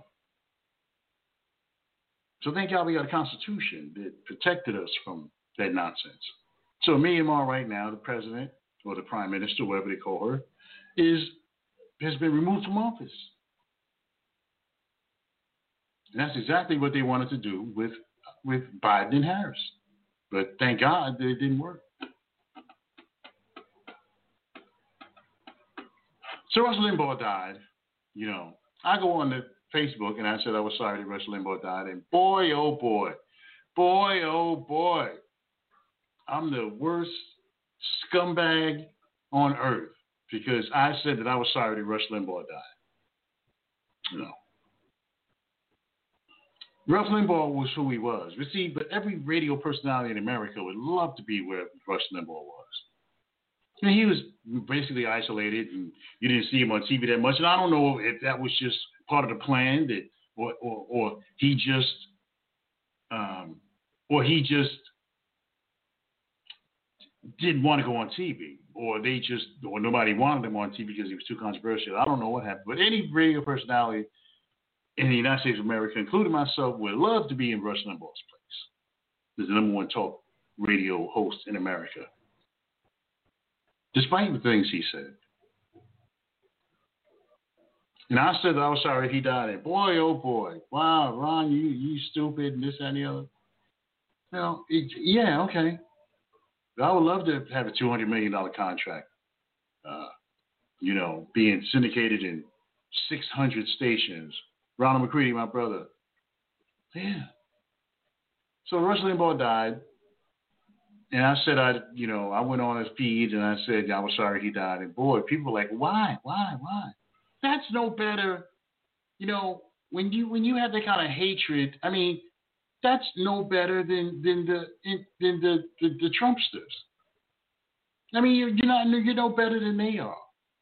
[SPEAKER 6] So thank God we got a constitution that protected us from that nonsense. So Myanmar right now, the president or the prime minister, whatever they call her, has been removed from office. And that's exactly what they wanted to do with Biden and Harris. But thank God that it didn't work. So Rush Limbaugh died. You know, I go on to Facebook and I said I was sorry that Rush Limbaugh died. And boy, oh boy, I'm the worst scumbag on earth because I said that I was sorry that Rush Limbaugh died. You know. Rush Limbaugh was who he was. But every radio personality in America would love to be where Rush Limbaugh was. I mean, he was basically isolated, and you didn't see him on TV that much. And I don't know if that was just part of the plan, that, or he just didn't want to go on TV, or nobody wanted him on TV because he was too controversial. I don't know what happened, but any radio personality in the United States of America, including myself, would love to be in Rush Limbaugh's place. He's the number one talk radio host in America. Despite the things he said. And I said that I was sorry he died. And boy, oh boy. Wow, Ron, you stupid, and this, that, and the other. You know, yeah, okay. I would love to have a $200 million contract. Being syndicated in 600 stations. Ronald McCready, my brother. Yeah. So Rush Limbaugh died. And I said, I went on his feed and I said, I was sorry he died. And boy, people were like, why? That's no better you know, when you have that kind of hatred, I mean, that's no better than the Trumpsters. I mean, you're no better than they are.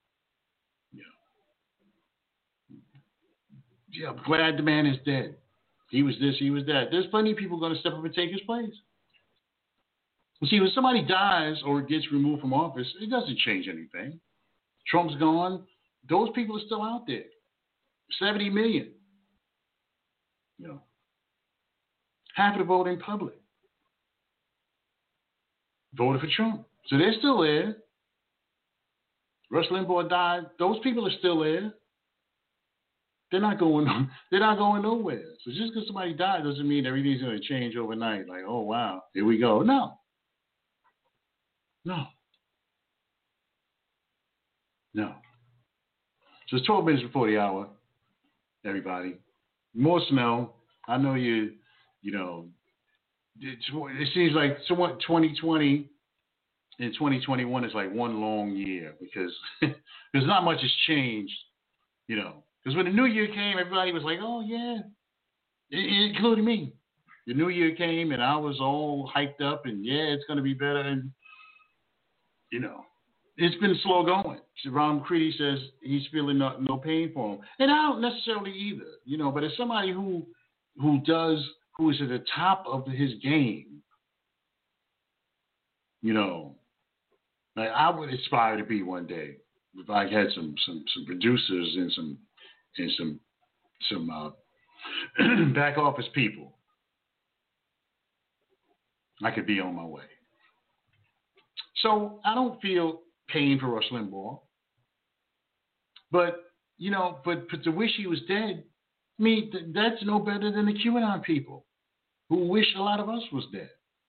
[SPEAKER 6] Yeah, I'm glad the man is dead. He was this, he was that. There's plenty of people going to step up and take his place. See, when somebody dies or gets removed from office, it doesn't change anything. Trump's gone. Those people are still out there. 70 million. You know, half of the vote in public voted for Trump. So they're still there. Rush Limbaugh died. Those people are still there. They're not going nowhere. So just because somebody died doesn't mean everything's going to change overnight. Like, oh wow, here we go. No. So it's 12 minutes before the hour, everybody. More snow. I know you know, it seems like somewhat 2020 and 2021 is like one long year because there's not much has changed, you know. Because when the new year came, everybody was like, oh yeah, including me. The new year came and I was all hyped up and yeah, it's going to be better. And, you know, it's been slow going. Ron McCready says he's feeling no pain for him. And I don't necessarily either, you know, but as somebody who is at the top of his game, you know, like I would aspire to be one day if I had some producers and some back office people. I could be on my way. So I don't feel pain for Rush Limbaugh. But, you know, but to wish he was dead, I mean, that's no better than the QAnon people who wish a lot of us was dead.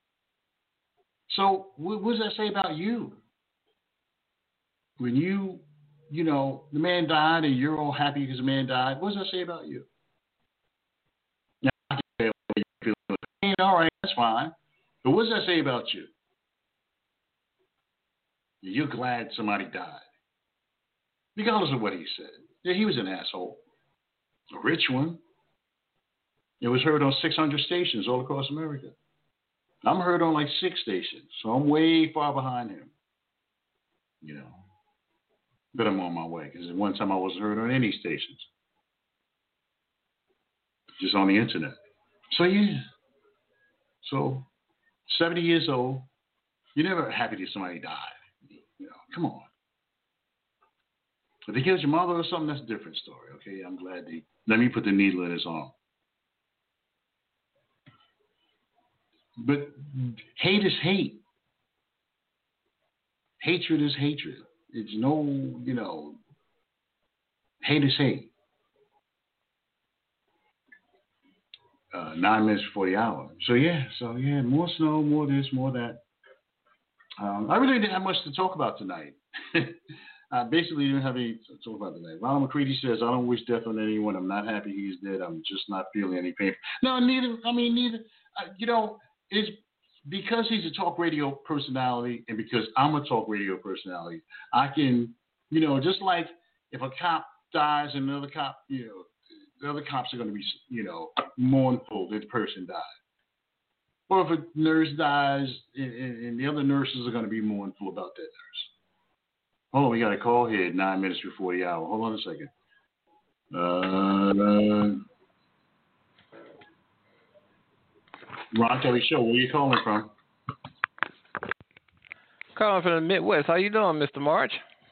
[SPEAKER 6] So what does that say about you? When you know, the man died and you're all happy because the man died, what does that say about you? Now, I can say, you feel pain, all right, that's fine. But what does that say about you? You're glad somebody died. Regardless of what he said. Yeah, he was an asshole. A rich one. It was heard on 600 stations all across America. I'm heard on like 6 stations, so I'm way far behind him. You know. But I'm on my way, because at one time I wasn't heard on any stations. Just on the internet. So yeah. So 70 years old, you're never happy that somebody died. You know, come on. If they killed your mother or something, that's a different story. Okay, I'm glad they let me put the needle in his arm. But hate is hate. Hatred is hatred. It's no, you know, hate is hate. 9 minutes before the hour. So yeah, more snow, more this, more that. I really didn't have much to talk about tonight. I basically didn't have any to talk about tonight. Ronald McCready says, I don't wish death on anyone. I'm not happy he's dead. I'm just not feeling any pain. No, neither. You know, it's because he's a talk radio personality and because I'm a talk radio personality, I can, you know, just like if a cop dies and another cop, you know, the other cops are going to be, you know, mournful that the person died. Or if a nurse dies and the other nurses are going to be mournful about that nurse. Hold on, we got a call here at 9 minutes before the hour. Hold on a second. Ron Kelly Show, where are you calling from?
[SPEAKER 10] Calling from the Midwest. How you doing, Mr. March?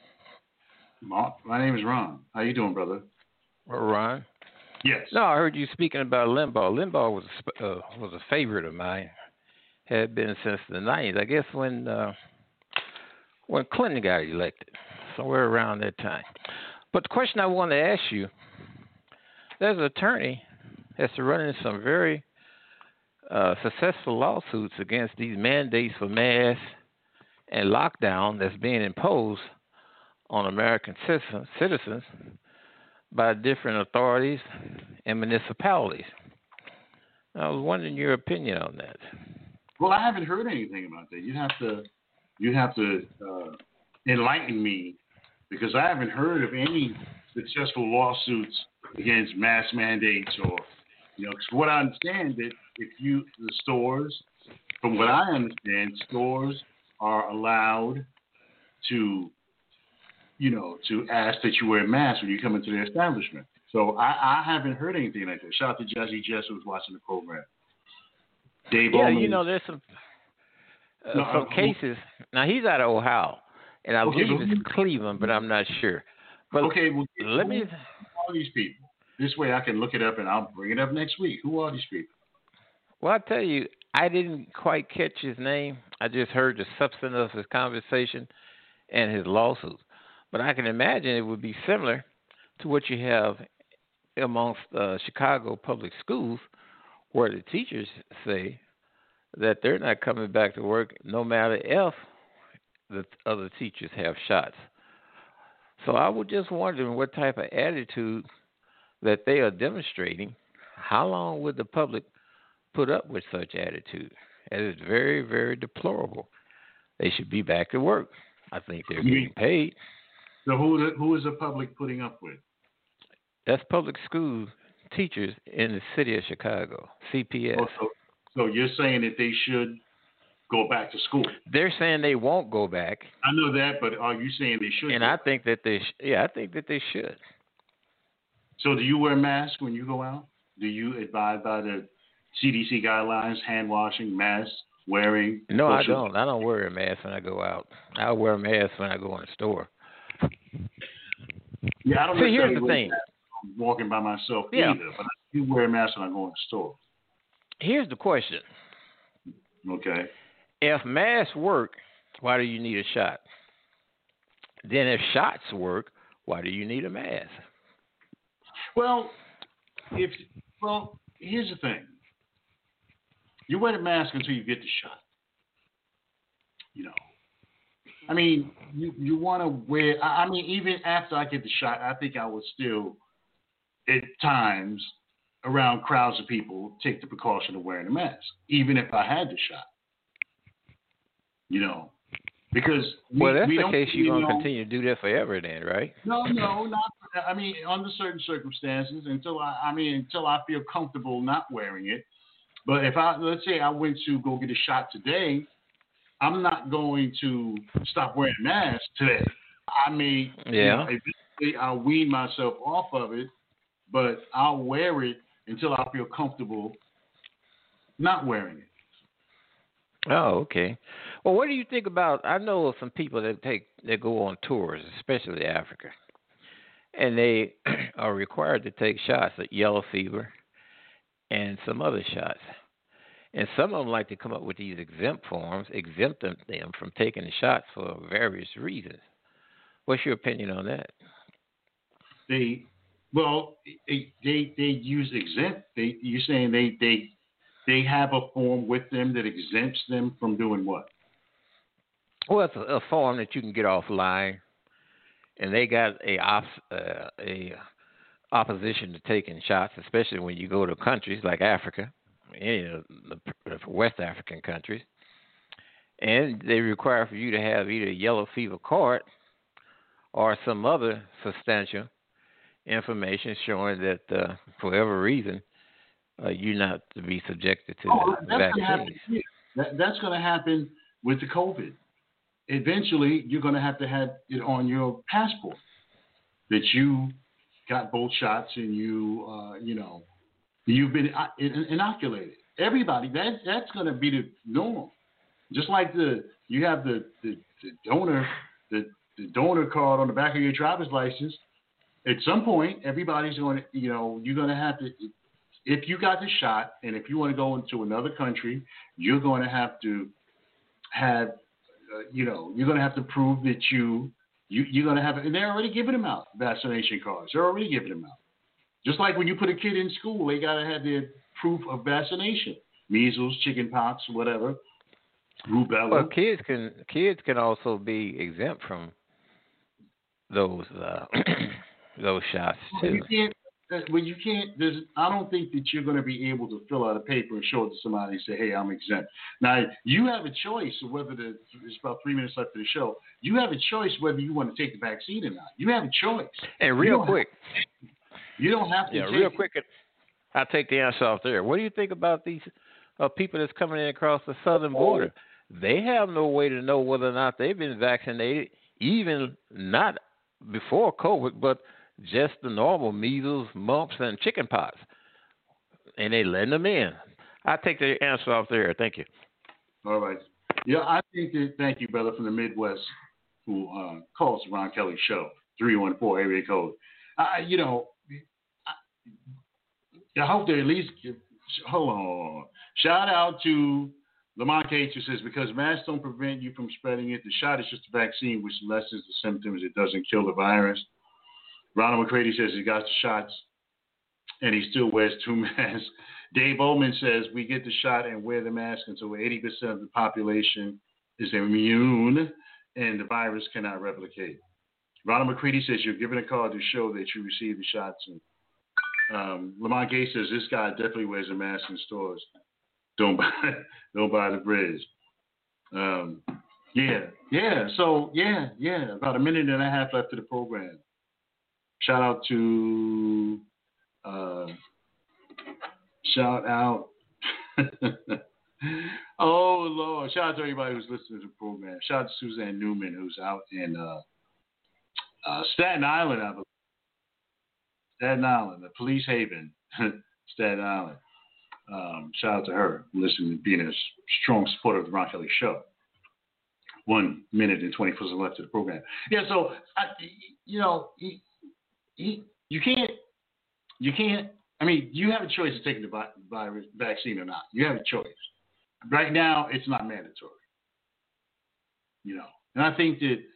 [SPEAKER 6] My name is Ron. How you doing, brother?
[SPEAKER 10] Ron?
[SPEAKER 6] Yes.
[SPEAKER 10] No, I heard you speaking about Limbaugh. Limbaugh was a favorite of mine. Had been since the 90s. I guess when Clinton got elected, somewhere around that time. But the question I want to ask you, there's an attorney that's running some very successful lawsuits against these mandates for masks and lockdown that's being imposed on American citizens by different authorities and municipalities. I was wondering your opinion on that.
[SPEAKER 6] Well, I haven't heard anything about that. You have to enlighten me because I haven't heard of any successful lawsuits against mask mandates or, you know, 'cause what I understand that the stores, from what I understand, stores are allowed to, you know, to ask that you wear a mask when you come into their establishment. So I haven't heard anything like that. Shout out to Jesse Jess who was watching the program. Dave Bowman,
[SPEAKER 10] you know, there's some cases. Now, he's out of Ohio, and I believe it's Cleveland, but I'm not sure. But
[SPEAKER 6] okay, well,
[SPEAKER 10] let me.
[SPEAKER 6] Who are these people? This way I can look it up, and I'll bring it up next week. Who are these people?
[SPEAKER 10] Well, I'll tell you, I didn't quite catch his name. I just heard the substance of his conversation and his lawsuit. But I can imagine it would be similar to what you have amongst Chicago public schools, where the teachers say that they're not coming back to work no matter if the other teachers have shots. So I was just wondering what type of attitude that they are demonstrating. How long would the public put up with such attitude? It is very, very deplorable. They should be back to work. I think they're getting paid.
[SPEAKER 6] So who is the public putting up with?
[SPEAKER 10] That's public school teachers in the city of Chicago, CPS.
[SPEAKER 6] So you're saying that they should go back to school?
[SPEAKER 10] They're saying they won't go back.
[SPEAKER 6] I know that, but are you saying they should?
[SPEAKER 10] And I think that they should.
[SPEAKER 6] So do you wear masks when you go out? Do you abide by the CDC guidelines, hand washing, mask wearing?
[SPEAKER 10] No, I don't. I don't wear a mask when I go out. I wear a mask when I go in the store.
[SPEAKER 6] Yeah, I don't.
[SPEAKER 10] See, here's the thing.
[SPEAKER 6] I'm walking by myself either, but I do wear a mask when I go in the store.
[SPEAKER 10] Here's the question.
[SPEAKER 6] Okay.
[SPEAKER 10] If masks work, why do you need a shot? Then if shots work, why do you need a mask?
[SPEAKER 6] Well, here's the thing. You wear the mask until you get the shot. You know. I mean, you want to wear. I mean, even after I get the shot, I think I would still, at times, around crowds of people, take the precaution of wearing a mask, even if I had the shot. You know, because
[SPEAKER 10] that's the case. You're going to continue to do that forever, then, right?
[SPEAKER 6] No, not. I mean, under certain circumstances, until I feel comfortable not wearing it. But let's say I went to go get a shot today, I'm not going to stop wearing a mask today. I may, eventually I'll wean myself off of it, but I'll wear it until I feel comfortable not wearing it.
[SPEAKER 10] Oh, okay. Well, what do you think about? I know of some people that go on tours, especially Africa, and they are required to take shots of yellow fever and some other shots. And some of them like to come up with these exempt forms, exempt them from taking the shots for various reasons. What's your opinion on that?
[SPEAKER 6] They use exempt. You're saying they have a form with them that exempts them from doing what?
[SPEAKER 10] Well, it's a form that you can get offline, and they got a opposition to taking shots, especially when you go to countries like Africa, any of the West African countries, and they require for you to have either a yellow fever card or some other substantial information showing that for whatever reason you're not to be subjected to the vaccine.
[SPEAKER 6] That's going to happen with the COVID. Eventually, you're going to have it on your passport that you got both shots and you've been inoculated. Everybody, that's going to be the norm. Just like you have the donor card on the back of your driver's license. At some point, everybody's going to, you're going to have to. If you got the shot, and if you want to go into another country, you're going to have to you're going to have to prove that you're going to have, and they're already giving them out, vaccination cards. They're already giving them out. Just like when you put a kid in school, they got to have their proof of vaccination. Measles, chickenpox, whatever, rubella.
[SPEAKER 10] Well, kids can also be exempt from those shots too.
[SPEAKER 6] You can't. I don't think that you're going to be able to fill out a paper and show it to somebody and say, "Hey, I'm exempt." Now, you have a choice of whether it's about 3 minutes left of the show. You have a choice whether you want to take the vaccine or not. You have a choice.
[SPEAKER 10] And real quick,
[SPEAKER 6] You don't have to.
[SPEAKER 10] Yeah, real quick. I'll take the answer off there. What do you think about these people that's coming in across the southern border? They have no way to know whether or not they've been vaccinated, even not before COVID, but just the normal measles, mumps, and chickenpox. And they letting them in. I'll take the answer off there. Thank you.
[SPEAKER 6] All right. Yeah, I think that, thank you, brother, from the Midwest who calls the Ron Kelly Show, 314 area code. I hope they at least hold on. Shout out to Lamont Gates, who says, because masks don't prevent you from spreading it, the shot is just a vaccine which lessens the symptoms. It doesn't kill the virus. Ronald McCready says he got the shots and he still wears 2 masks. Dave Bowman says we get the shot and wear the mask until 80% of the population is immune and the virus cannot replicate. Ronald McCready says you're given a card to show that you received the shots. And Lamont Gates says this guy definitely wears a mask in stores. Don't buy the bridge. So about a minute and a half left of the program. Shout out. Oh Lord! Shout out to everybody who's listening to the program. Shout out to Suzanne Newman, who's out in Staten Island, I believe. Staten Island, the police haven, Staten Island. Shout out to her, listening, being a strong supporter of the Ron Kelly Show. 1 minute and 24 seconds left of the program. Yeah, so you can't. I mean, you have a choice of taking the virus vaccine or not. You have a choice. Right now, it's not mandatory. And I think that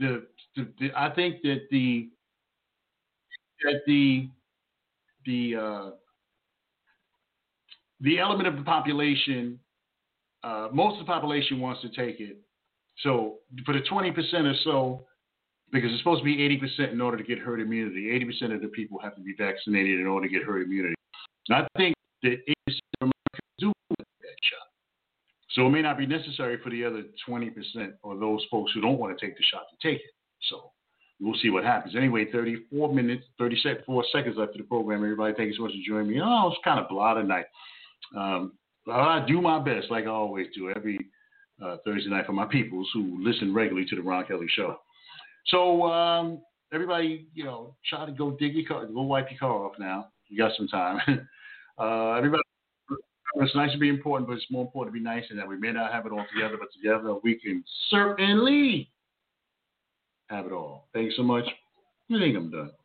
[SPEAKER 6] the element of the population, most of the population wants to take it. So for the 20% or so, because it's supposed to be 80% in order to get herd immunity, 80% of the people have to be vaccinated in order to get herd immunity. And I think that 80% of Americans do want that shot. So it may not be necessary for the other 20% or those folks who don't want to take the shot to take it. So we'll see what happens. Anyway, 34 seconds left of the program. Everybody, thank you so much for joining me. Oh, it's kind of blah tonight. I do my best, like I always do, every Thursday night for my peoples who listen regularly to the Ron Kelly Show. So everybody, try to go dig your car, go wipe your car off now. You got some time. Everybody, it's nice to be important, but it's more important to be nice, and that we may not have it all together, but together we can certainly have it all. Thank you so much. I think I'm done.